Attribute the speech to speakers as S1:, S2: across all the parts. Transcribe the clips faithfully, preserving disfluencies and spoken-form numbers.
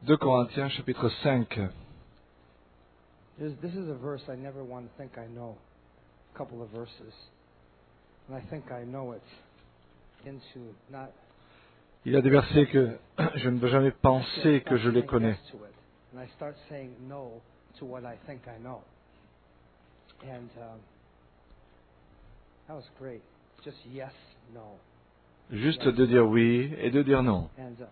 S1: deux Corinthiens chapitre cinq.
S2: There's, this is a verse I never want to think I know. A couple of verses. And I think I know it into not.
S1: Il y a des versets que je ne veux jamais penser que je les connais.
S2: And I start saying no to what I think I know. And um, that was great. Just yes, no.
S1: Juste de dire oui et de dire non.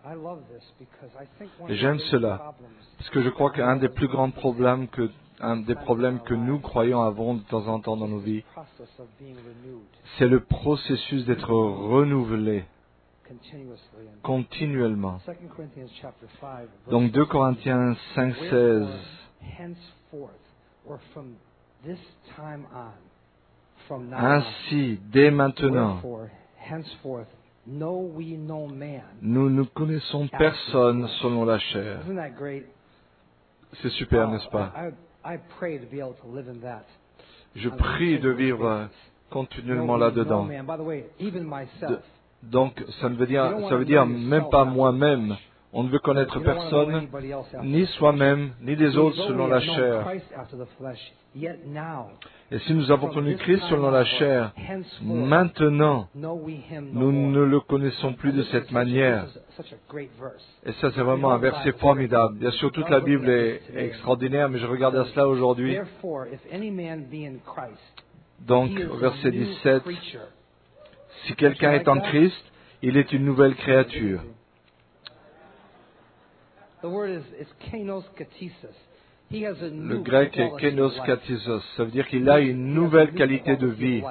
S1: Et j'aime cela, parce que je crois qu'un des plus grands problèmes que, un des problèmes que nous croyons avons de temps en temps dans nos vies, c'est le processus d'être renouvelé continuellement. Donc deux Corinthiens cinq, seize. Ainsi, dès maintenant, nous ne connaissons personne selon la chair. C'est super, n'est-ce pas? Je prie de vivre continuellement là-dedans. De, donc, ça ne veut dire, ça veut dire même pas moi-même. On ne veut connaître personne, ni soi-même, ni les autres selon la chair. Et si nous avons connu Christ selon la chair, maintenant, nous ne le connaissons plus de cette manière. Et ça, c'est vraiment un verset formidable. Bien sûr, toute la Bible est, est extraordinaire, mais je regarde à cela aujourd'hui. Donc, au verset dix-sept, si quelqu'un est en Christ, il est une nouvelle créature. Le grec est kénos katisos, ça veut dire qu'il a une nouvelle qualité de vie.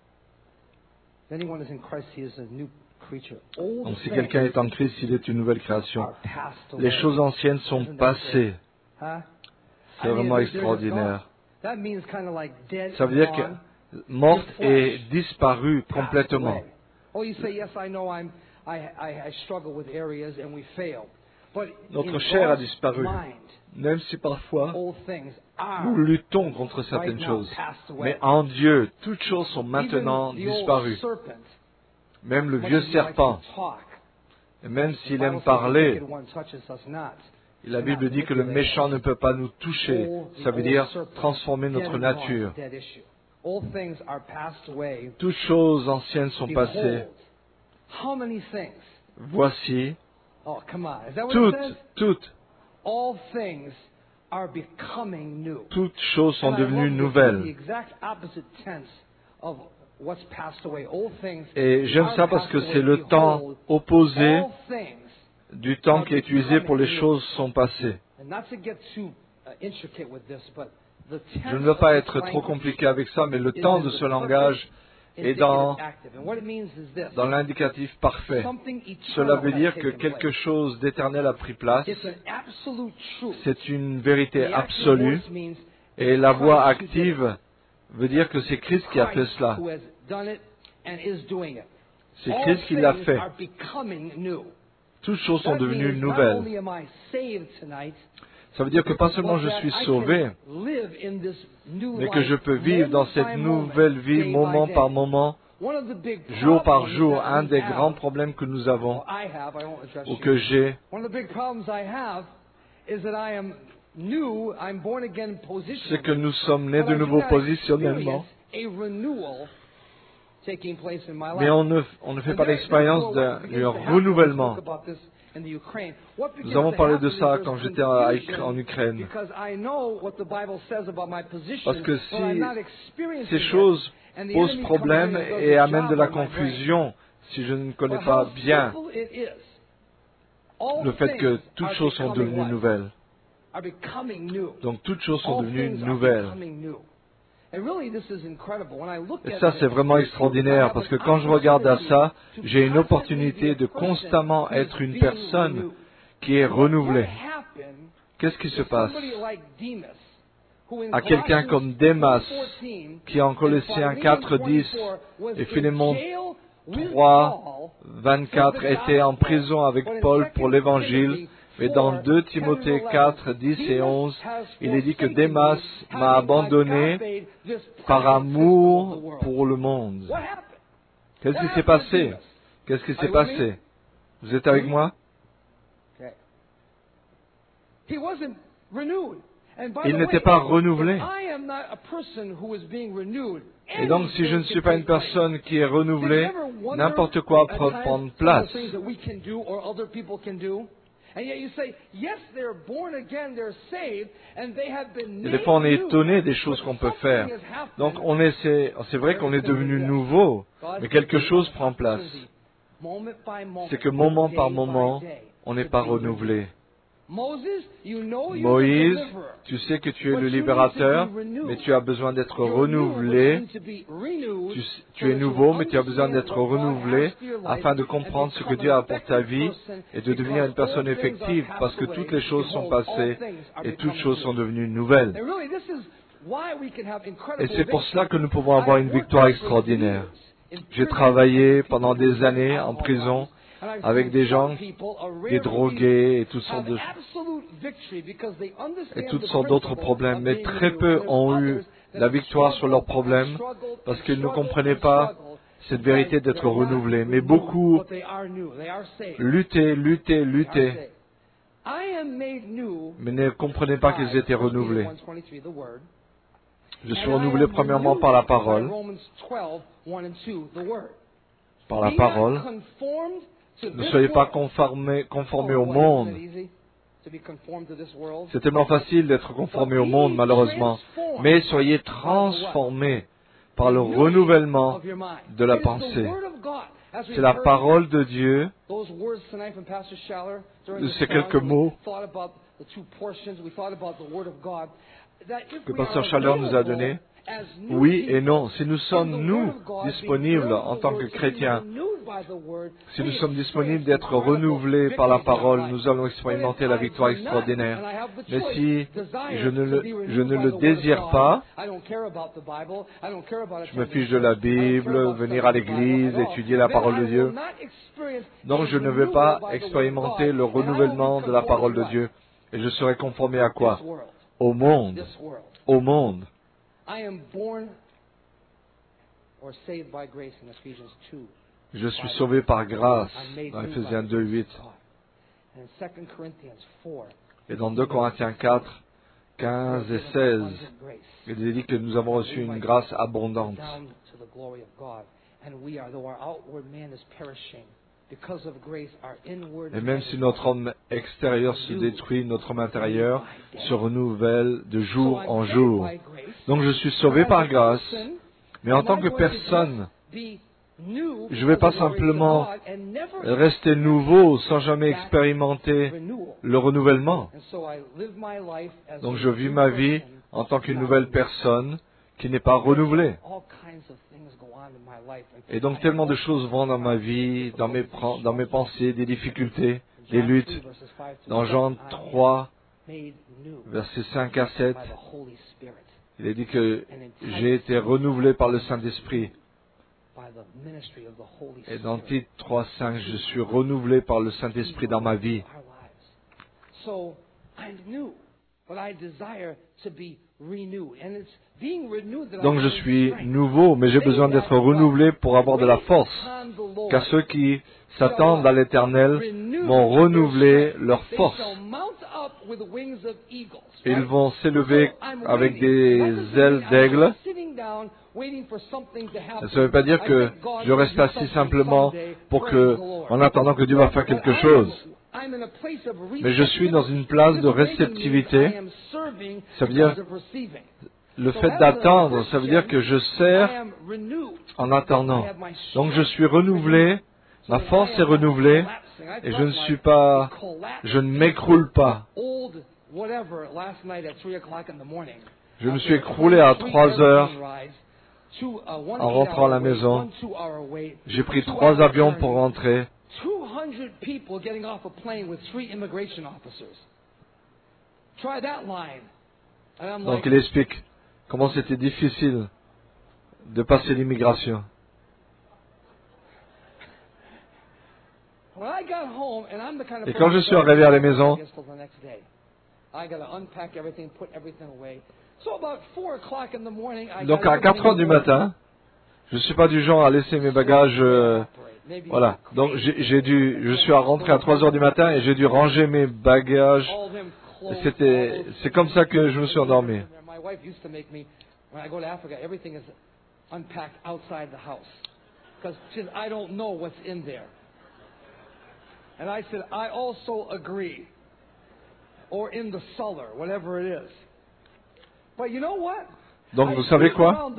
S1: Donc si quelqu'un est en Christ, il est une nouvelle création. Les choses anciennes sont passées. C'est vraiment extraordinaire. Ça veut dire que morte et disparue complètement. Notre chair a disparu, même si parfois nous luttons contre certaines choses. Mais en Dieu, toutes choses sont maintenant disparues. Même le vieux serpent, et même s'il aime parler, la Bible dit que le méchant ne peut pas nous toucher. Ça veut dire transformer notre nature. Toutes choses anciennes sont passées. Voici, toutes, toutes, toutes choses sont devenues nouvelles. Et j'aime ça parce que c'est le temps opposé du temps qui est utilisé pour les choses sont passées. Je ne veux pas être trop compliqué avec ça, mais le temps de ce langage est dans, dans l'indicatif parfait. Cela veut dire que quelque chose d'éternel a pris place. C'est une vérité absolue. Et la voix active veut dire que c'est Christ qui a fait cela. C'est Christ qui l'a fait. Toutes choses sont devenues nouvelles. Ça veut dire que pas seulement je suis sauvé, mais que je peux vivre dans cette nouvelle vie moment par moment, jour par jour. Un des grands problèmes que nous avons, ou que j'ai, c'est que nous sommes nés de nouveau positionnellement. Mais on ne, on ne fait pas l'expérience d'un renouvellement. Nous avons parlé de ça quand j'étais en Ukraine. Parce que si ces choses posent problème et amènent de la confusion, si je ne connais pas bien le fait que toutes choses sont devenues nouvelles. Donc toutes choses sont devenues nouvelles. Et ça, c'est vraiment extraordinaire, parce que quand je regarde à ça, j'ai une opportunité de constamment être une personne qui est renouvelée. Qu'est-ce qui se passe à quelqu'un comme Démas, qui en Colossiens quatre, dix et Philémon trois, vingt-quatre était en prison avec Paul pour l'Évangile? Mais dans deux Timothée quatre, dix et onze, il est dit que Démas m'a abandonné par amour pour le monde. Qu'est-ce qui s'est passé? Qu'est-ce qui s'est passé? Vous êtes avec moi? Il n'était pas renouvelé. Et donc, si je ne suis pas une personne qui est renouvelée, n'importe quoi peut prendre place. Et des fois, on est étonné des choses qu'on peut faire. Donc, on est, c'est, c'est vrai qu'on est devenu nouveau, mais quelque chose prend place. C'est que moment par moment, on n'est pas renouvelé. Moïse, tu sais que tu es le libérateur, mais tu as besoin d'être renouvelé. Tu, tu es nouveau, mais tu as besoin d'être renouvelé afin de comprendre ce que Dieu a pour ta vie et de devenir une personne effective, parce que toutes les choses sont passées et toutes choses sont devenues nouvelles. Et c'est pour cela que nous pouvons avoir une victoire extraordinaire. J'ai travaillé pendant des années en prison avec des gens, des drogués et toutes sortes de, et toutes sortes d'autres problèmes. Mais très peu ont eu la victoire sur leurs problèmes parce qu'ils ne comprenaient pas cette vérité d'être renouvelés. Mais beaucoup luttaient, luttaient, luttaient, mais ne comprenaient pas qu'ils étaient renouvelés. Je suis renouvelé premièrement par la parole. Par la parole. Ne soyez pas conformés, conformés au monde. C'est tellement facile d'être conformé au monde, malheureusement. Mais soyez transformés par le renouvellement de la pensée. C'est la parole de Dieu. Ces quelques mots que Pasteur Schaller nous a donnés. Oui et non. Si nous sommes, nous, disponibles en tant que chrétiens, si nous sommes disponibles d'être renouvelés par la parole, nous allons expérimenter la victoire extraordinaire. Mais si je ne le, je ne le désire pas, je me fiche de la Bible, venir à l'église, étudier la parole de Dieu, donc je ne vais pas expérimenter le renouvellement de la parole de Dieu. Et je serai conformé à quoi? Au monde. Au monde. Je suis sauvé par grâce, dans Ephésiens deux, huit. Et dans deux Corinthiens quatre, quinze et seize, il est dit que nous avons reçu une grâce abondante. Et même si notre homme extérieur se détruit, notre homme intérieur se renouvelle de jour en jour. Donc je suis sauvé par grâce, mais en tant que personne, je ne vais pas simplement rester nouveau sans jamais expérimenter le renouvellement. Donc je vis ma vie en tant qu'une nouvelle personne qui n'est pas renouvelée. Et donc tellement de choses vont dans ma vie, dans mes, dans mes pensées, des difficultés, des luttes. Dans Jean trois, versets cinq à sept, il est dit que j'ai été renouvelé par le Saint-Esprit. Et dans Tite trois, cinq, je suis renouvelé par le Saint-Esprit dans ma vie. Donc je suis nouveau, mais j'ai besoin d'être renouvelé pour avoir de la force. Car ceux qui s'attendent à l'Éternel vont renouveler leur force. Ils vont s'élever avec des ailes d'aigle. Ça ne veut pas dire que je reste assis simplement pour que, en attendant que Dieu va faire quelque chose. Mais je suis dans une place de réceptivité. Ça veut dire, le fait d'attendre, ça veut dire que je sers en attendant. Donc je suis renouvelé, ma force est renouvelée, et je ne suis pas, je ne m'écroule pas. Je me suis écroulé à trois heures en rentrant à la maison. J'ai pris trois avions pour rentrer. Donc il explique comment c'était difficile de passer l'immigration. Et quand je suis arrivé à la maison, donc à quatre heures du matin, je ne suis pas du genre à laisser mes bagages. Euh, voilà. Donc j'ai, j'ai dû, je suis rentré à trois heures du matin et j'ai dû ranger mes bagages C'était, c'est comme ça que je me suis endormi.
S2: My wife used to make me, when I go to Africa, everything is unpacked outside the house. Because she says, I don't know what's in there. And I said, I also agree. Or in the cellar, whatever it is. But you know what?
S1: Donc vous savez quoi?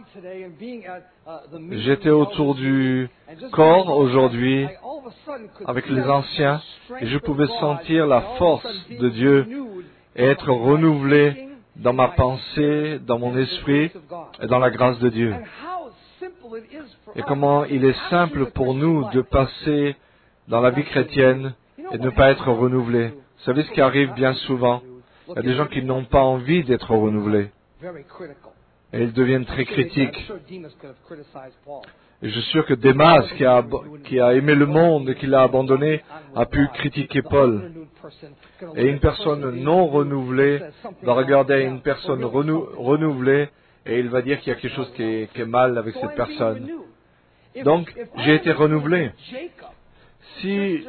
S1: J'étais autour du corps aujourd'hui avec les anciens et je pouvais sentir la force de Dieu et être renouvelé dans ma pensée, dans mon esprit et dans la grâce de Dieu. Et comment il est simple pour nous de passer dans la vie chrétienne et de ne pas être renouvelé. Vous savez ce qui arrive bien souvent? Il y a des gens qui n'ont pas envie d'être renouvelés. Et ils deviennent très critiques. Et je suis sûr que Démas, qui a, qui a aimé le monde et qui l'a abandonné, a pu critiquer Paul. Et une personne non renouvelée va regarder une personne renou, renouvelée et il va dire qu'il y a quelque chose qui est, qui est mal avec cette personne. Donc, j'ai été renouvelé. Si,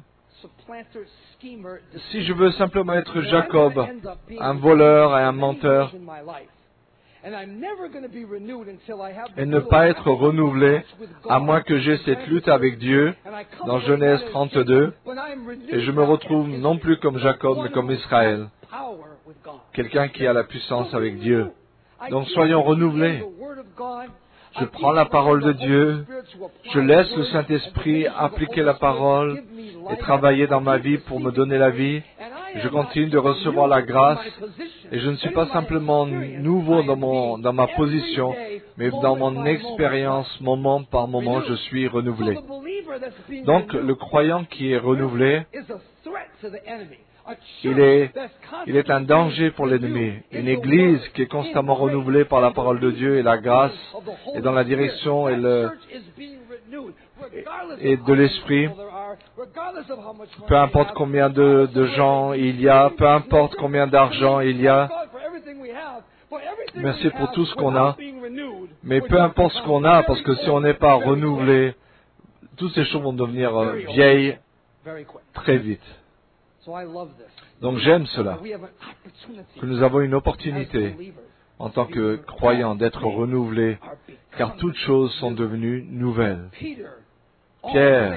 S1: si je veux simplement être Jacob, un voleur et un menteur, et ne pas être renouvelé, à moins que j'aie cette lutte avec Dieu, dans Genèse trente-deux, et je me retrouve non plus comme Jacob, mais comme Israël, quelqu'un qui a la puissance avec Dieu. Donc soyons renouvelés. Je prends la parole de Dieu, je laisse le Saint-Esprit appliquer la parole et travailler dans ma vie pour me donner la vie. Je continue de recevoir la grâce et je ne suis pas simplement nouveau dans, mon, dans ma position, mais dans mon expérience, moment par moment, je suis renouvelé. Donc, le croyant qui est renouvelé, il est, il est un danger pour l'ennemi. Une église qui est constamment renouvelée par la parole de Dieu et la grâce et dans la direction et, le, et de l'esprit, peu importe combien de, de gens il y a, peu importe combien d'argent il y a, merci pour tout ce qu'on a, mais peu importe ce qu'on a, parce que si on n'est pas renouvelé, toutes ces choses vont devenir euh, vieilles très vite. Donc j'aime cela, que nous avons une opportunité en tant que croyants d'être renouvelés, car toutes choses sont devenues nouvelles. Pierre,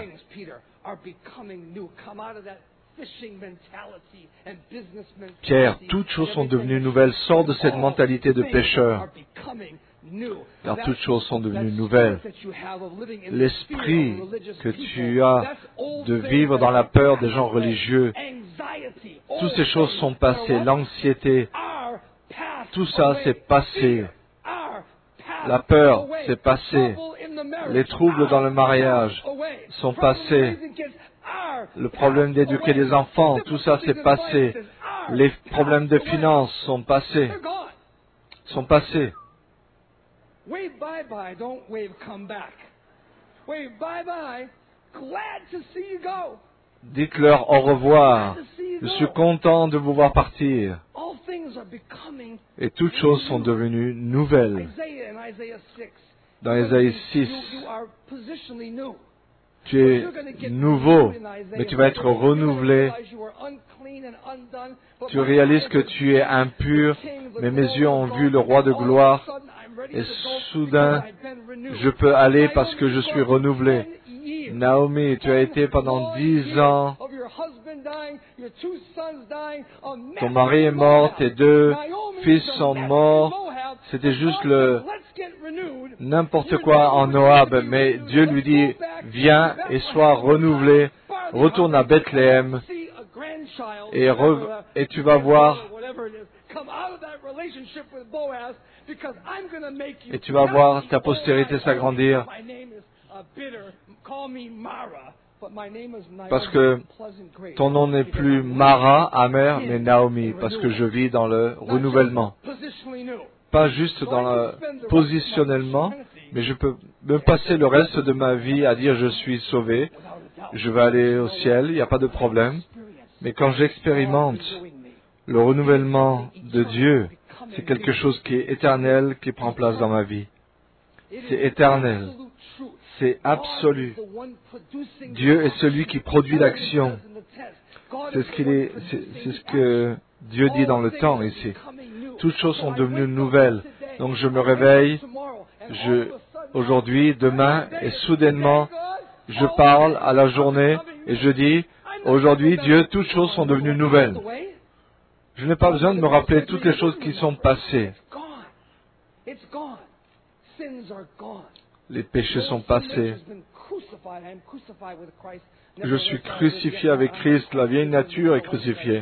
S1: Pierre, toutes choses sont devenues nouvelles. Sors de cette mentalité de pécheur, car toutes choses sont devenues nouvelles. L'esprit que tu as de vivre dans la peur des gens religieux, toutes ces choses sont passées. L'anxiété, tout ça c'est passé. La peur, c'est passé. Les troubles dans le mariage sont passés. Le problème d'éduquer les enfants, tout ça c'est passé. Les problèmes de finances sont passés. Sont passés.
S2: Wave bye-bye, don't wave come back. Wave bye-bye, glad to see you go.
S1: Dites-leur au revoir. Je suis content de vous voir partir. Et toutes choses sont devenues nouvelles. Dans Ésaïe six, tu es nouveau, mais tu vas être renouvelé. Tu réalises que tu es impur, mais mes yeux ont vu le roi de gloire. Et soudain, je peux aller parce que je suis renouvelé. Naomi, tu as été pendant dix ans, ton mari est mort, tes deux fils sont morts, c'était juste le n'importe quoi en Moab, mais Dieu lui dit, viens et sois renouvelé, retourne à Bethléem et, re, et tu vas voir et tu vas voir ta postérité s'agrandir. Parce que ton nom n'est plus Mara, amer, mais Naomi, parce que je vis dans le renouvellement. Pas juste dans le positionnellement, mais je peux me passer le reste de ma vie à dire je suis sauvé, je vais aller au ciel, il n'y a pas de problème. Mais quand j'expérimente le renouvellement de Dieu, c'est quelque chose qui est éternel, qui prend place dans ma vie. C'est éternel. C'est absolu. Dieu est celui qui produit l'action. C'est ce qu'il est, c'est, c'est ce que Dieu dit dans le temps ici. Toutes choses sont devenues nouvelles. Donc je me réveille, je, aujourd'hui, demain, et soudainement, je parle à la journée et je dis, aujourd'hui, Dieu, toutes choses sont devenues nouvelles. Je n'ai pas besoin de me rappeler toutes les choses qui sont passées. Les péchés sont passés. Je suis crucifié avec Christ, la vieille nature est crucifiée.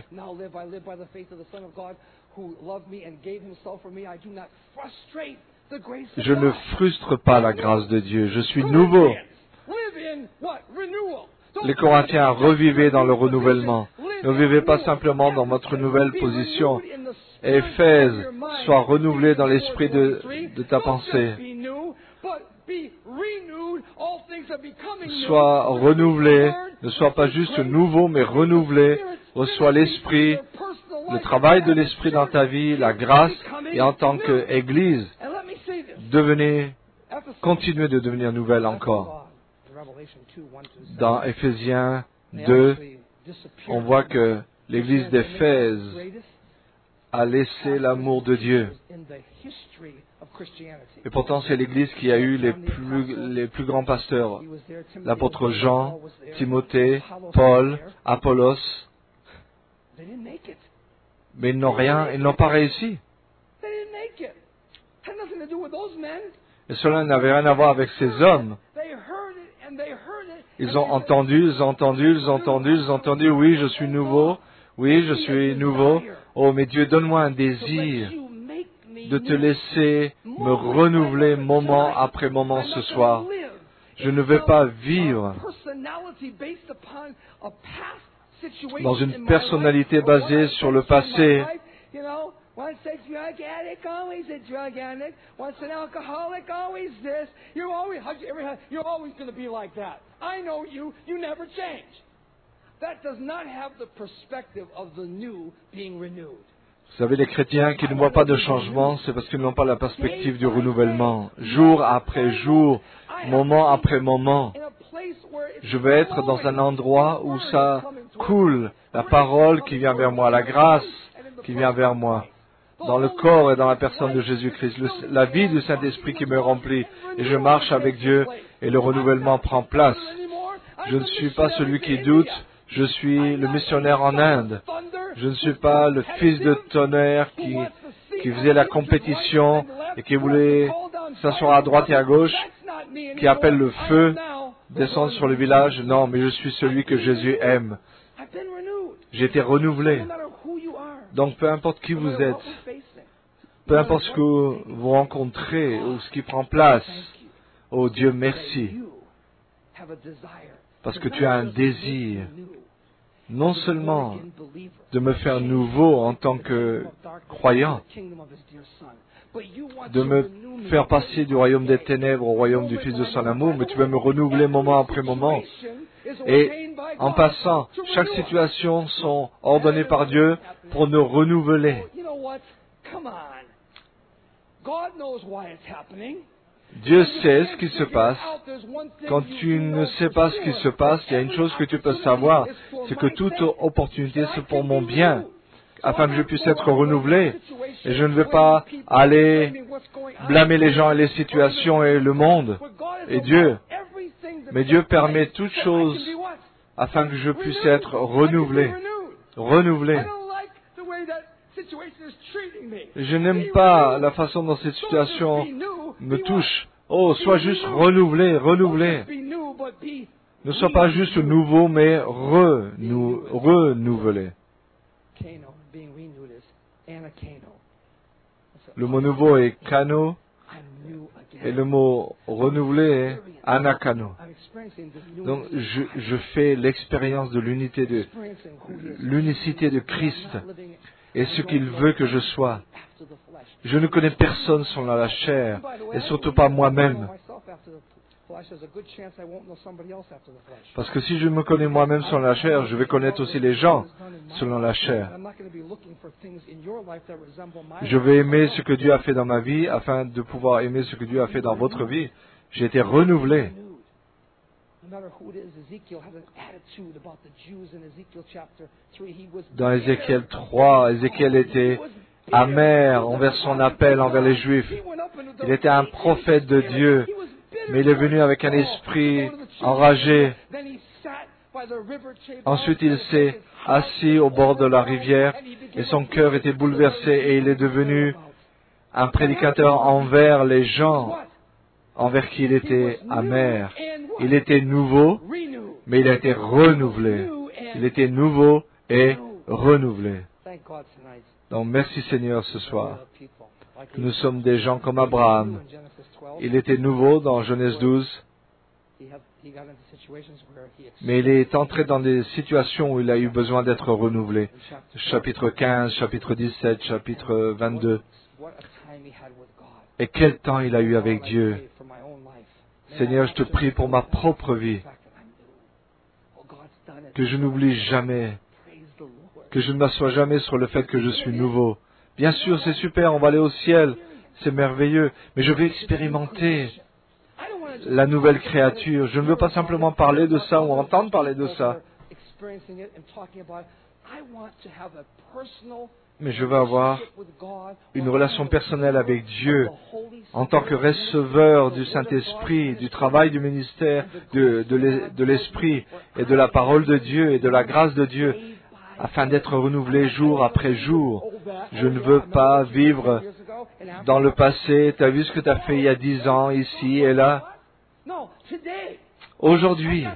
S1: Je ne frustre pas la grâce de Dieu, je suis nouveau. Les Corinthiens, revivez dans le renouvellement. Ne vivez pas simplement dans votre nouvelle position. Éphèse, sois renouvelé dans l'esprit de, de ta pensée. Sois renouvelé, ne sois pas juste nouveau, mais renouvelé. Reçois l'esprit, le travail de l'esprit dans ta vie, la grâce, et en tant qu'Église, devenez, continuez de devenir nouvelle encore. Dans Éphésiens deux, on voit que l'Église d'Éphèse a laissé l'amour de Dieu. Et pourtant, c'est l'Église qui a eu les plus, les plus grands pasteurs. L'apôtre Jean, Timothée, Paul, Apollos. Mais ils n'ont rien, ils n'ont pas réussi. Et cela n'avait rien à voir avec ces hommes. Ils ont entendu, ils ont entendu, ils ont entendu, ils ont entendu, oui, je suis nouveau, oui, je suis nouveau. Oh, mais Dieu, donne-moi un désir de te laisser me renouveler moment après moment ce soir. Je ne vais pas vivre dans une personnalité basée sur le passé. Once a drug addict, always a drug addict. Once an alcoholic, always this. You're always, you're always going to be like that. I know you. You never change. That does not have the perspective of the new being renewed. Vous savez, les chrétiens qui ne voient pas de changement, c'est parce qu'ils n'ont pas la perspective du renouvellement. Jour après jour, moment après moment, je vais être dans un endroit où ça coule, la parole qui vient vers moi, la grâce qui vient vers moi, dans le corps et dans la personne de Jésus-Christ, le, la vie du Saint-Esprit qui me remplit, et je marche avec Dieu, et le renouvellement prend place. Je ne suis pas celui qui doute, je suis le missionnaire en Inde. Je ne suis pas le fils de tonnerre qui, qui faisait la compétition et qui voulait s'asseoir à droite et à gauche, qui appelle le feu, descendre sur le village. Non, mais je suis celui que Jésus aime. J'ai été renouvelé. Donc, peu importe qui vous êtes, peu importe ce que vous rencontrez ou ce qui prend place, oh Dieu, merci. Parce que tu as un désir, non seulement de me faire nouveau en tant que croyant, de me faire passer du royaume des ténèbres au royaume du Fils de son amour, mais tu veux me renouveler moment après moment. Et en passant, chaque situation sont ordonnées par Dieu pour nous renouveler. Dieu sait ce qui se passe. Quand tu ne sais pas ce qui se passe, il y a une chose que tu peux savoir, c'est que toute opportunité, c'est pour mon bien, afin que je puisse être renouvelé. Et je ne vais pas aller blâmer les gens et les situations et le monde et Dieu. Mais Dieu permet toutes choses afin que je puisse être renouvelé. Renouvelé. Je n'aime pas la façon dont cette situation me touche. Oh, sois juste renouvelé, renouvelé. Ne sois pas juste nouveau, mais renou, renouvelé. Le mot nouveau est kano, et le mot renouvelé est anakano. Donc, je, je fais l'expérience de l'unité de, l'unicité de Christ et ce qu'il veut que je sois. Je ne connais personne selon la chair, et surtout pas moi-même. Parce que si je me connais moi-même selon la chair, je vais connaître aussi les gens selon la chair. Je vais aimer ce que Dieu a fait dans ma vie afin de pouvoir aimer ce que Dieu a fait dans votre vie. J'ai été renouvelé. Dans Ézéchiel trois, Ézéchiel était amer envers son appel envers les Juifs. Il était un prophète de Dieu, mais il est venu avec un esprit enragé. Ensuite, il s'est assis au bord de la rivière et son cœur était bouleversé et il est devenu un prédicateur envers les gens envers qui il était amer. Il était nouveau, mais il a été renouvelé. Il était nouveau et renouvelé. Donc merci Seigneur ce soir. Nous sommes des gens comme Abraham. Il était nouveau dans Genèse douze, mais il est entré dans des situations où il a eu besoin d'être renouvelé. Chapitre quinze, chapitre dix-sept, chapitre vingt-deux. Et quel temps il a eu avec Dieu. Seigneur, je te prie pour ma propre vie, que je n'oublie jamais, que je ne m'assois jamais sur le fait que je suis nouveau. Bien sûr, c'est super, on va aller au ciel, c'est merveilleux, mais je vais expérimenter la nouvelle créature. Je ne veux pas simplement parler de ça ou entendre parler de ça, mais je veux avoir une relation personnelle avec Dieu en tant que receveur du Saint-Esprit, du travail du ministère de, de l'Esprit et de la parole de Dieu et de la grâce de Dieu, afin d'être renouvelé jour après jour. Je ne veux pas vivre dans le passé. Tu as vu ce que tu as fait il y a dix ans, ici et là. Aujourd'hui,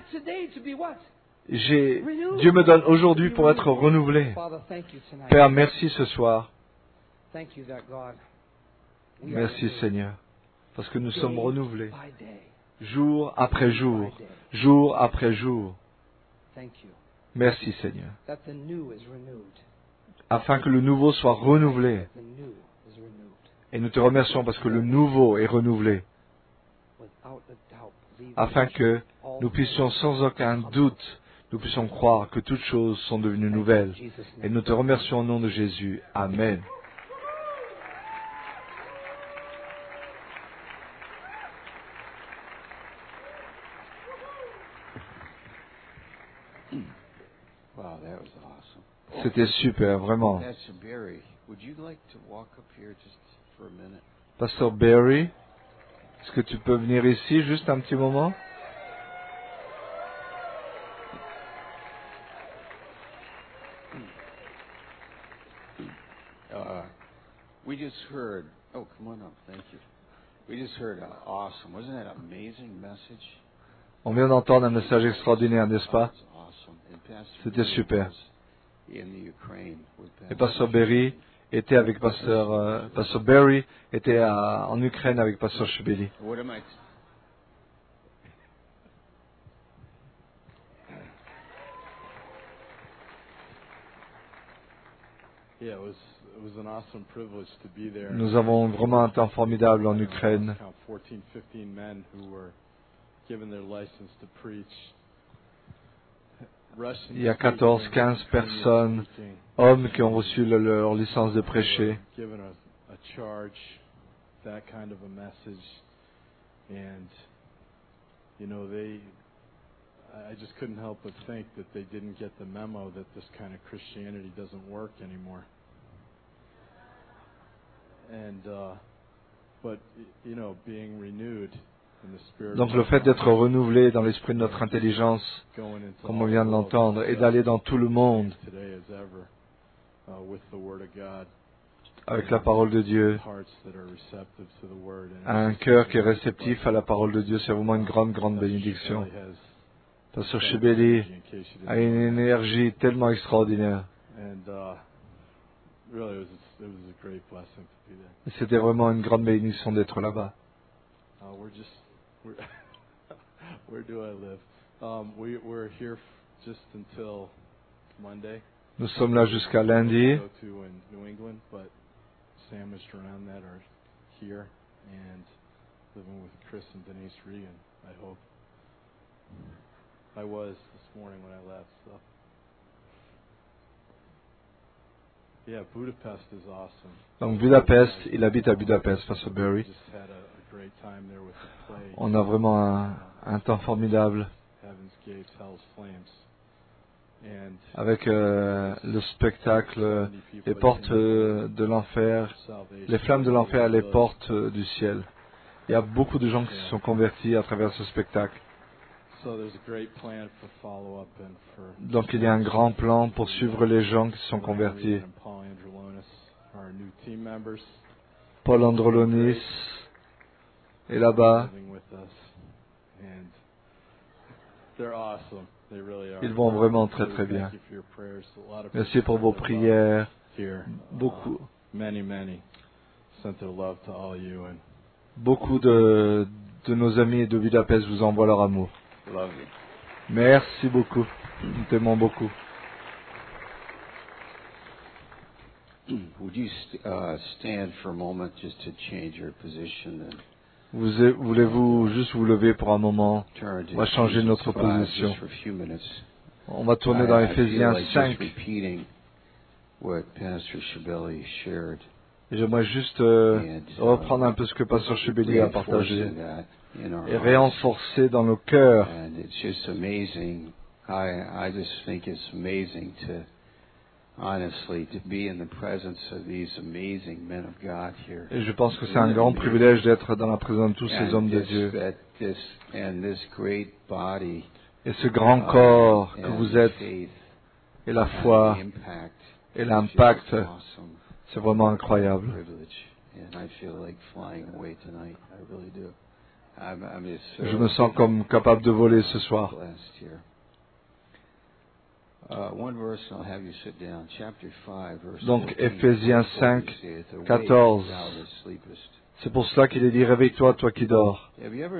S1: j'ai, Dieu me donne aujourd'hui pour être renouvelé. Père, merci ce soir. Merci Seigneur, parce que nous sommes renouvelés, jour après jour, jour après jour. Merci Seigneur, afin que le nouveau soit renouvelé. Et nous te remercions parce que le nouveau est renouvelé, afin que nous puissions sans aucun doute, nous puissions croire que toutes choses sont devenues nouvelles. Et nous te remercions au nom de Jésus. Amen. C'était super, vraiment. Pasteur Barry, est-ce que tu peux venir ici juste un petit moment?
S3: Uh, we just heard, oh, come on up, thank you. We just heard an awesome, wasn't that an amazing message?
S1: On vient d'entendre un message extraordinaire, n'est-ce pas? C'était super. Et Pasteur Barry était avec Pasteur, euh, Pasteur Barry était à, en Ukraine avec Pasteur Shibeli. Nous avons vraiment un temps formidable en Ukraine. Il y a quatorze, quinze personnes, hommes qui ont reçu le, leur licence de prêcher.
S4: I just couldn't help but think that they didn't get the memo that this kind of Christianity doesn't work anymore. And, uh, but, you know, being renewed in the spirit.
S1: Donc le fait d'être renouvelé dans l'esprit de notre intelligence, comme on vient de l'entendre, et d'aller dans tout le monde avec la parole de Dieu, un cœur qui est réceptif à la parole de Dieu, c'est vraiment une grande, grande bénédiction. Pasteur Shibeli a une énergie tellement extraordinaire. Et c'était vraiment une grande bénédiction d'être là-bas. Nous sommes là jusqu'à lundi.
S4: I was this morning when I left, so. Yeah, Budapest is awesome.
S1: Donc Budapest, il habite à Budapest, Pasteur Barry. On a vraiment un, un temps formidable
S4: Heaven's Gates, Hell's Flames. And
S1: avec euh, le spectacle, les portes euh, de l'enfer, les flammes de l'enfer et les portes euh, du ciel. Il y a beaucoup de gens qui se sont convertis à travers ce spectacle. Donc il y a un grand plan pour suivre les gens qui se sont convertis. Paul Androlonis est là-bas. Ils vont vraiment très très bien. Merci pour vos prières. Beaucoup. Beaucoup de, de nos amis de Budapest vous envoient leur amour. Merci beaucoup. Nous t'aimons beaucoup.
S3: Would you st- uh, stand for a moment just to change your position and
S1: Vous, voulez-vous juste vous lever pour un moment? On va changer notre position. On va tourner dans Éphésiens cinq. Et j'aimerais juste euh, reprendre un peu ce que Pasteur Chebeli a partagé et renforcer dans nos cœurs. Et je pense que c'est un grand privilège d'être dans la présence de tous ces hommes de Dieu. Et ce grand corps que vous êtes, et la foi, et l'impact, c'est vraiment incroyable. Je me sens comme capable de voler ce soir. Donc, Éphésiens cinq, quatorze. C'est pour cela qu'il est dit, réveille-toi, toi qui dors.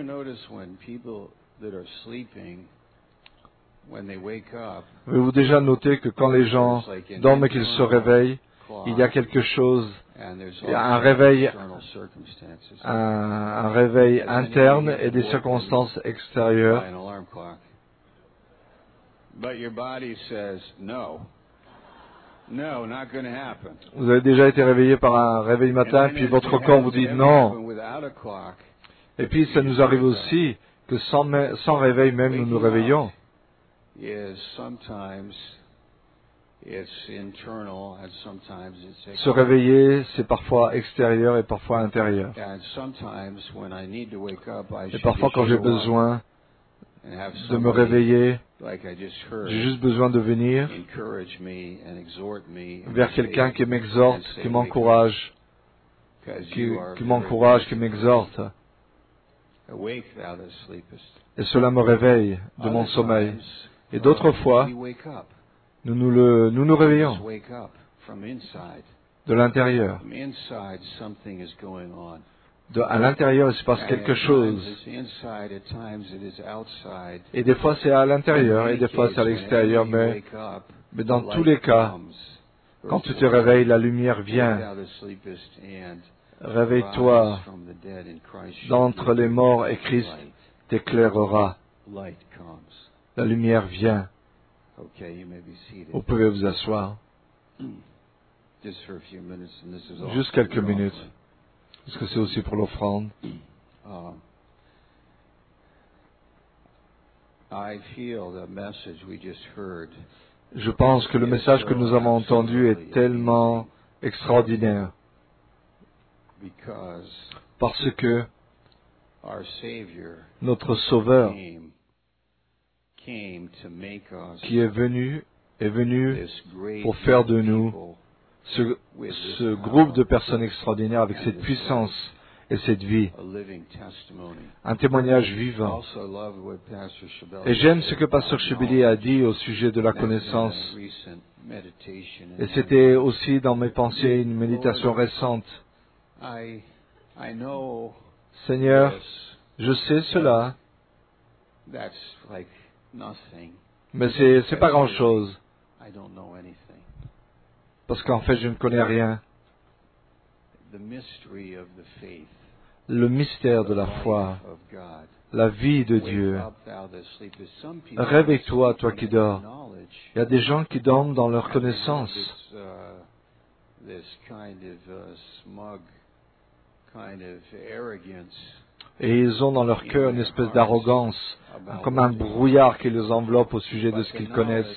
S1: Avez-vous déjà noté que quand les gens dorment et qu'ils se réveillent, il y a quelque chose, il y a un réveil, un, un réveil interne et des circonstances extérieures. Vous avez déjà été réveillé par un réveil matin, puis votre corps vous dit non. Et puis ça nous arrive aussi que sans, sans réveil même, nous nous réveillons. Se réveiller, c'est parfois extérieur et parfois intérieur. Et parfois quand j'ai besoin de me réveiller, j'ai juste besoin de venir vers quelqu'un qui m'exhorte, qui m'encourage, qui, qui m'encourage, qui m'exhorte. Et cela me réveille de mon sommeil. Et d'autres fois, nous nous, le, nous nous réveillons de l'intérieur. De, à l'intérieur, il se passe quelque chose. Et des fois, c'est à l'intérieur, et des fois, c'est à l'extérieur. Mais, mais dans tous les cas, quand tu te réveilles, la lumière vient. Réveille-toi d'entre les morts et Christ t'éclairera. La lumière vient. Vous pouvez vous asseoir. Juste quelques minutes. Parce que c'est aussi pour l'offrande. Je pense que le message que nous avons entendu est tellement extraordinaire. Parce que notre Sauveur, qui est venu, est venu pour faire de nous ce, ce groupe de personnes extraordinaires avec cette puissance et cette vie. Un témoignage vivant. Et j'aime ce que Pasteur Chebeli a dit au sujet de la connaissance. Et c'était aussi dans mes pensées une méditation récente. Seigneur, je sais cela, mais c'est, c'est pas grand-chose. Parce qu'en fait, je ne connais rien. Le mystère de la foi, la vie de Dieu. Réveille-toi, toi qui dors. Il y a des gens qui dorment dans leur connaissance. Et ils ont dans leur cœur une espèce d'arrogance, comme un brouillard qui les enveloppe au sujet de ce qu'ils connaissent.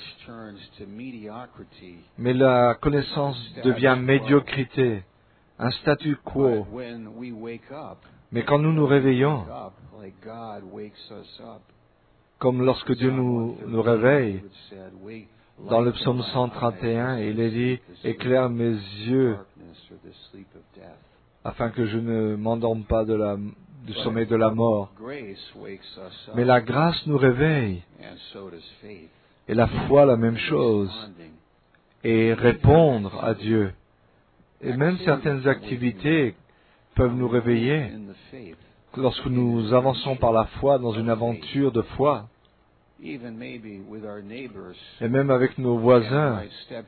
S1: Mais la connaissance devient médiocrité, un statu quo. Mais quand nous nous réveillons, comme lorsque Dieu nous, nous réveille, dans le psaume cent trente et un, il est dit « Éclaire mes yeux afin que je ne m'endorme pas de la, du sommeil de la mort. » Mais la grâce nous réveille, et la foi la même chose, et répondre à Dieu. Et même certaines activités peuvent nous réveiller lorsque nous avançons par la foi dans une aventure de foi. Et même avec nos voisins,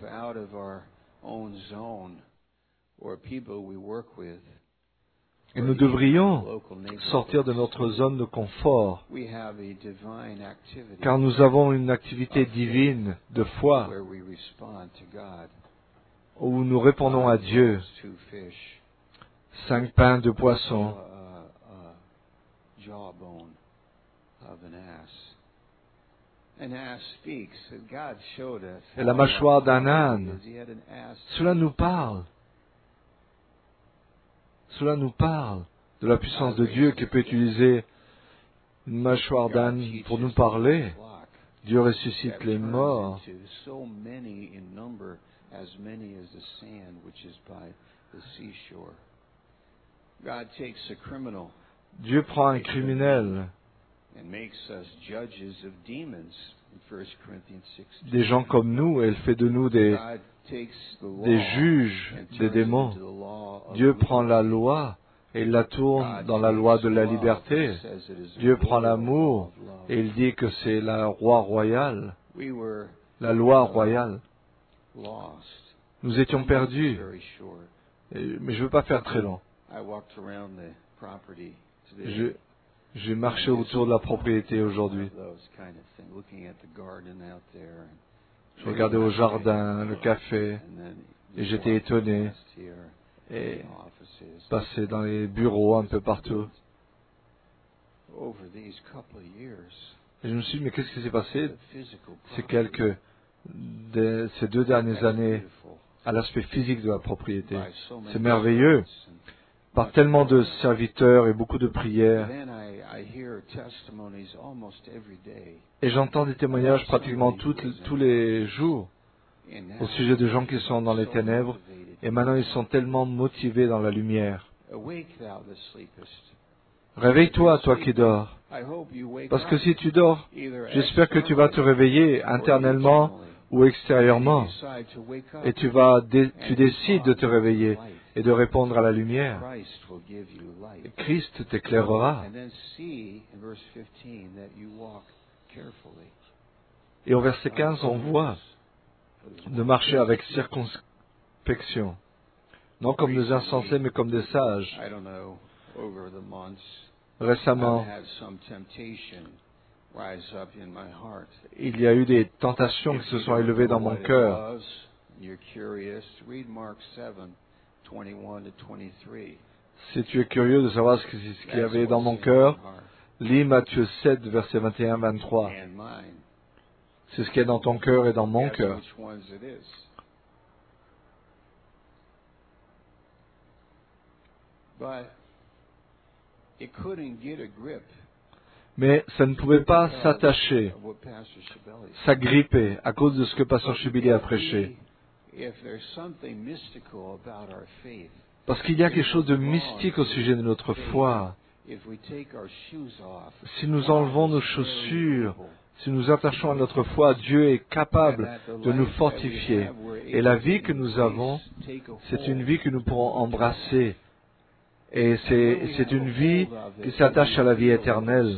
S1: et nous devrions sortir de notre zone de confort, car nous avons une activité divine de foi où nous répondons à Dieu. Cinq pains, deux poissons. Et la mâchoire d'un âne, cela nous parle. Cela nous parle de la puissance de Dieu qui peut utiliser une mâchoire d'âne pour nous parler. Dieu ressuscite les morts. Dieu prend un criminel, des gens comme nous, et il fait de nous des, des juges des démons. Dieu prend la loi et il la tourne dans la loi de la liberté. Dieu prend l'amour et il dit que c'est la roi royale, la loi royale. Nous étions perdus, et, mais je ne veux pas faire très long. Je, j'ai marché autour de la propriété aujourd'hui. Je regardais au jardin, le café, et j'étais étonné. Et passé dans les bureaux un peu partout. Et je me suis dit, mais qu'est-ce qui s'est passé ces quelques, de, ces deux dernières années à l'aspect physique de la propriété? C'est merveilleux, par tellement de serviteurs et beaucoup de prières. Et j'entends des témoignages pratiquement tous, tous les jours au sujet de gens qui sont dans les ténèbres, et maintenant ils sont tellement motivés dans la lumière. Réveille-toi, toi qui dors. Parce que si tu dors, j'espère que tu vas te réveiller internellement ou extérieurement. Et tu vas, dé- tu décides de te réveiller et de répondre à la lumière. Et Christ t'éclairera. Et au verset quinze, on voit de marcher avec circonspection, non comme des insensés, mais comme des sages. Récemment, il y a eu des tentations qui se sont élevées dans mon cœur. Si tu es curieux de savoir ce qu'il y avait dans mon cœur, lis Matthieu sept, versets vingt et un à vingt-trois. C'est ce qui est dans ton cœur et dans mon cœur. Mais ça ne pouvait pas s'attacher, s'agripper à cause de ce que Pasteur Chibili a prêché. Parce qu'il y a quelque chose de mystique au sujet de notre foi. Si nous enlevons nos chaussures, si nous attachons à notre foi, Dieu est capable de nous fortifier. Et la vie que nous avons, c'est une vie que nous pourrons embrasser. Et c'est, c'est une vie qui s'attache à la vie éternelle.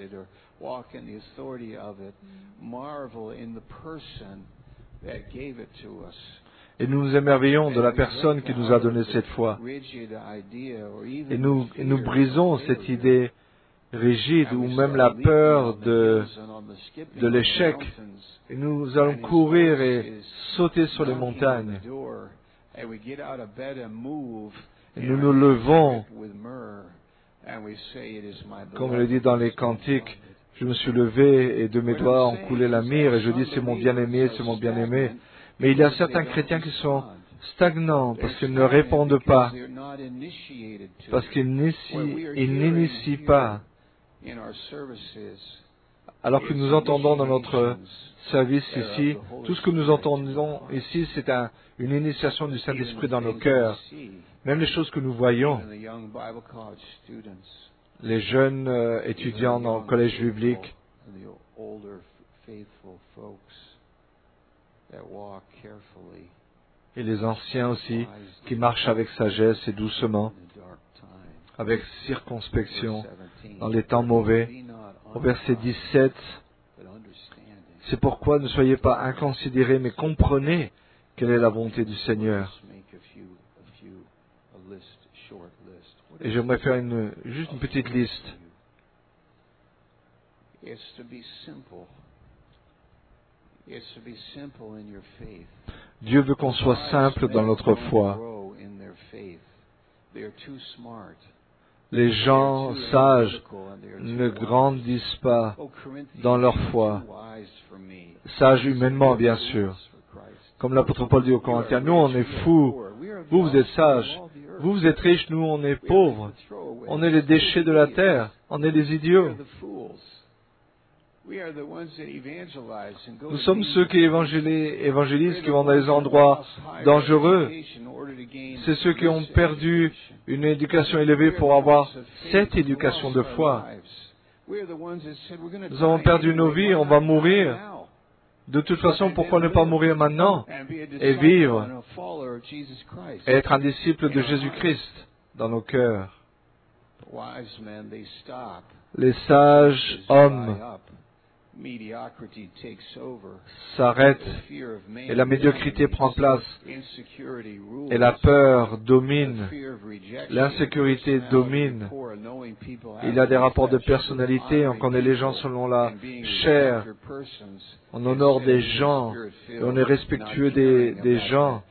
S1: Et nous nous émerveillons de la personne qui nous a donné cette foi. Et nous, et nous brisons cette idée rigide ou même la peur de, de l'échec. Et nous allons courir et sauter sur les montagnes. Et nous nous levons Comme on le dit dans les cantiques, je me suis levé et de mes doigts ont coulé la myrrhe et je dis c'est mon bien-aimé, c'est mon bien-aimé. Mais il y a certains chrétiens qui sont stagnants parce qu'ils ne répondent pas, parce qu'ils n'initient pas. Alors que nous entendons dans notre service ici, tout ce que nous entendons ici, c'est un, une initiation du Saint-Esprit dans nos cœurs. Même les choses que nous voyons, les jeunes euh, étudiants dans le collège biblique, et les anciens aussi, qui marchent avec sagesse et doucement, avec circonspection, dans les temps mauvais. Au verset dix-sept, c'est pourquoi ne soyez pas inconsidérés, mais comprenez quelle est la volonté du Seigneur. Et j'aimerais faire une, juste une petite liste. Dieu veut qu'on soit simple dans notre foi. Les gens sages ne grandissent pas dans leur foi. Sages humainement, bien sûr. Comme l'apôtre Paul dit aux Corinthiens, nous on est fous, vous vous êtes sages. Vous, vous êtes riches, nous, on est pauvres. On est les déchets de la terre. On est les idiots. Nous sommes ceux qui évangélisent, qui vont dans les endroits dangereux. C'est ceux qui ont perdu une éducation élevée pour avoir cette éducation de foi. Nous avons perdu nos vies, on va mourir. De toute façon, pourquoi ne pas mourir maintenant et vivre et être un disciple de Jésus-Christ dans nos cœurs? Les sages hommes s'arrêtent et la médiocrité prend place et la peur domine, l'insécurité domine. Il y a des rapports de personnalité, on connaît les gens selon la chair, on honore des gens et on est respectueux des, des gens.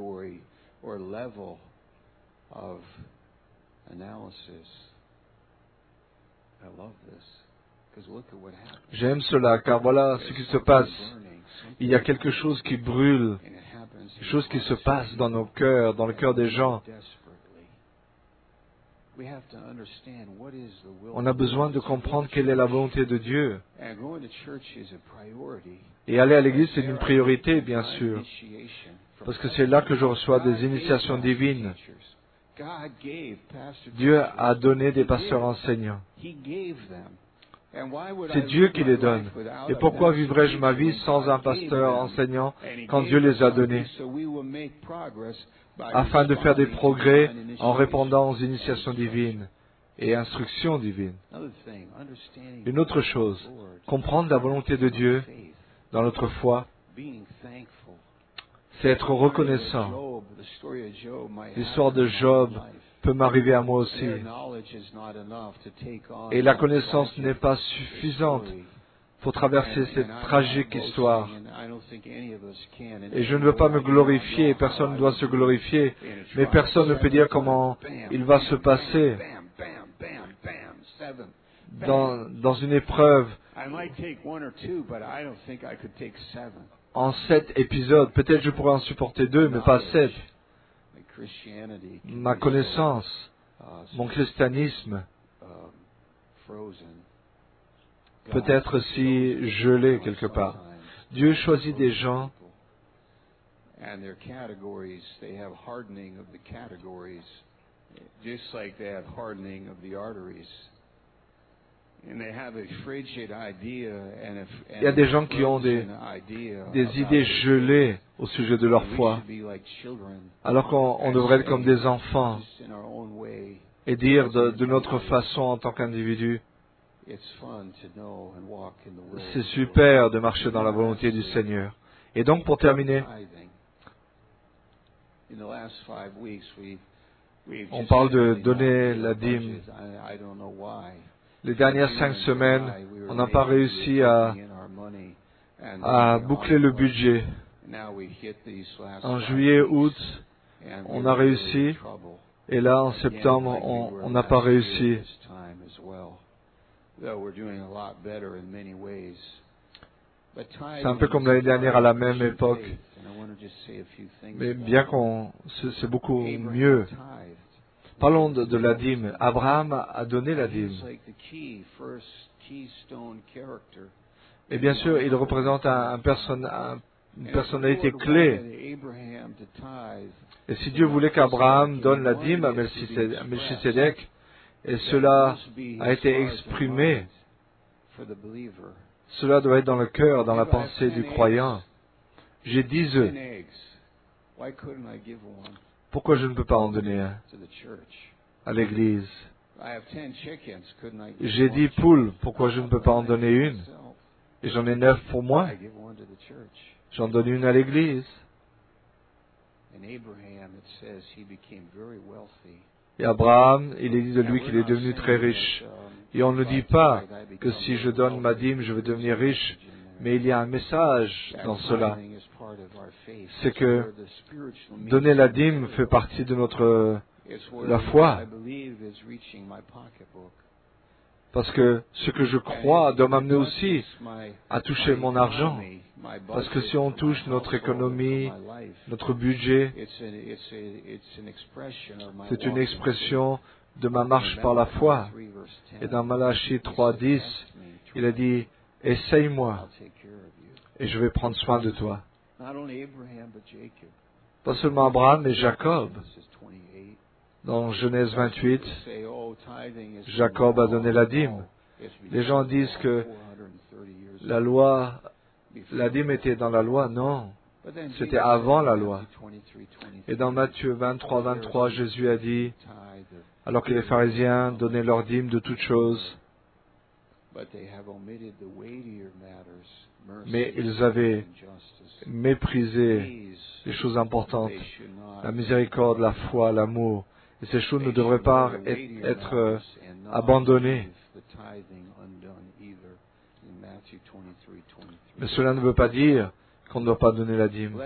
S1: J'aime cela, car voilà ce qui se passe. Il y a quelque chose qui brûle, quelque chose qui se passe dans nos cœurs, dans le cœur des gens. On a besoin de comprendre quelle est la volonté de Dieu. Et aller à l'église, c'est une priorité, bien sûr, parce que c'est là que je reçois des initiations divines. Dieu a donné des pasteurs enseignants. C'est Dieu qui les donne. Et pourquoi vivrais-je ma vie sans un pasteur enseignant quand Dieu les a donnés? Afin de faire des progrès en répondant aux initiations divines et instructions divines. Une autre chose, comprendre la volonté de Dieu dans notre foi, c'est être reconnaissant. L'histoire de Job peut m'arriver à moi aussi. Et la connaissance n'est pas suffisante pour traverser cette tragique histoire. Et je ne veux pas me glorifier, personne ne doit se glorifier, mais personne ne peut dire comment il va se passer dans, dans une épreuve. En sept épisodes, peut-être je pourrais en supporter deux, mais pas sept. Ma connaissance, mon christianisme peut être si gelé quelque part. Dieu choisit des gens il y a des gens qui ont des, des idées gelées au sujet de leur foi, alors qu'on on devrait être comme des enfants et dire de, de notre façon en tant qu'individu, c'est super de marcher dans la volonté du Seigneur. Et donc, pour terminer, on parle de donner la dîme. Les dernières cinq semaines, on n'a pas réussi à, à boucler le budget. En juillet, août, on a réussi Et là, en septembre, on on n'a pas réussi. C'est un peu comme l'année dernière à la même époque. Mais bien qu'on... C'est c'est beaucoup mieux. Parlons de, de la dîme. Abraham a donné la dîme. Et bien sûr, il représente un, un person, un, une personnalité clé. Et si Dieu voulait qu'Abraham donne la dîme à Melchisédek, et cela a été exprimé, cela doit être dans le cœur, dans la pensée du croyant. J'ai dix œufs. Pourquoi je ne peux pas en donner un à l'Église? J'ai dix poules. Pourquoi je ne peux pas en donner une? Et j'en ai neuf pour moi. J'en donne une à l'Église. Et Abraham, il est dit de lui qu'il est devenu très riche. Et on ne dit pas que si je donne ma dîme, je vais devenir riche. Mais il y a un message dans cela. C'est que donner la dîme fait partie de notre la foi. Parce que ce que je crois doit m'amener aussi à toucher mon argent. Parce que si on touche notre économie, notre budget, c'est une expression de ma marche par la foi. Et dans Malachie trois dix, il a dit, « Essaye-moi, et je vais prendre soin de toi. » Pas seulement Abraham, mais Jacob. Dans Genèse vingt-huit, Jacob a donné la dîme. Les gens disent que la loi, la dîme était dans la loi. Non, c'était avant la loi. Et dans Matthieu vingt-trois, vingt-trois, Jésus a dit, alors que les pharisiens donnaient leur dîme de toutes choses, mais ils avaient méprisé les choses importantes, la miséricorde, la foi, l'amour. Et ces choses ne devraient pas être, être euh, abandonnées. Mais cela ne veut pas dire qu'on ne doit pas donner la dîme.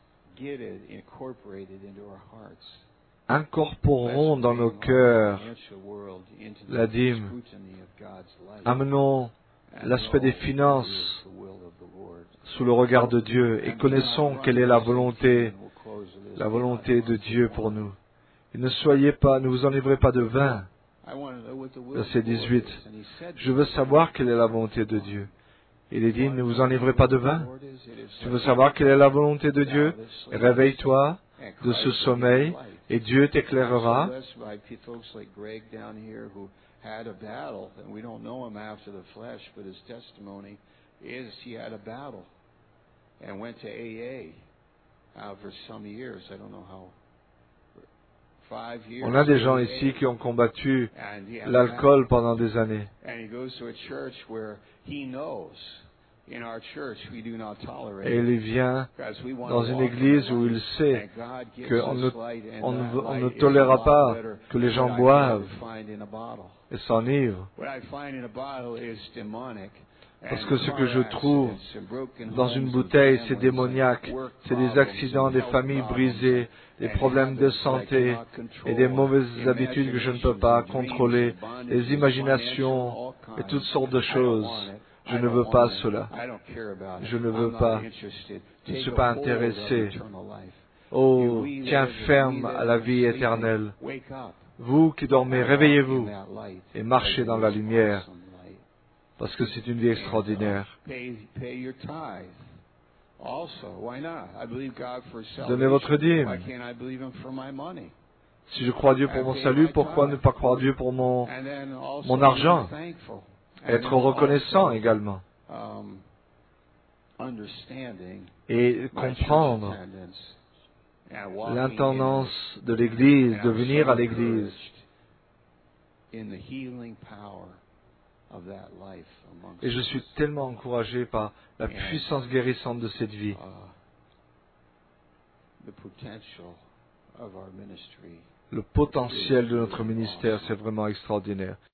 S1: Incorporons dans nos cœurs la dîme. Amenons l'aspect des finances sous le regard de Dieu et connaissons quelle est la volonté, la volonté de Dieu pour nous. Et ne soyez pas, ne vous enivrez pas de vin. Verset dix-huit. Je veux savoir quelle est la volonté de Dieu. Il est dit, ne vous enivrez pas de vin. Tu veux savoir quelle est la volonté de Dieu? Réveille-toi de ce sommeil et Dieu t'éclairera. On a des gens ici qui ont combattu l'alcool pendant des années. Et il vient dans une église où il sait qu'on ne, on ne, on ne tolérera pas que les gens boivent et s'enivrent. Parce que ce que je trouve dans une bouteille, c'est démoniaque. C'est des accidents, des familles brisées, des problèmes de santé et des mauvaises habitudes que je ne peux pas contrôler, des imaginations et toutes sortes de choses. Je ne veux pas cela. Je ne veux pas. Je ne suis pas intéressé. Oh, tiens ferme à la vie éternelle. Vous qui dormez, réveillez-vous et marchez dans la lumière. Parce que c'est une vie extraordinaire. Donnez votre dîme. Si je crois Dieu pour mon salut, pourquoi ne pas croire Dieu pour mon, mon argent? Être reconnaissant également. Et comprendre l'intendance de l'Église, de venir à l'Église. Et je suis tellement encouragé par la puissance guérissante de cette vie. Le potentiel de notre ministère, c'est vraiment extraordinaire.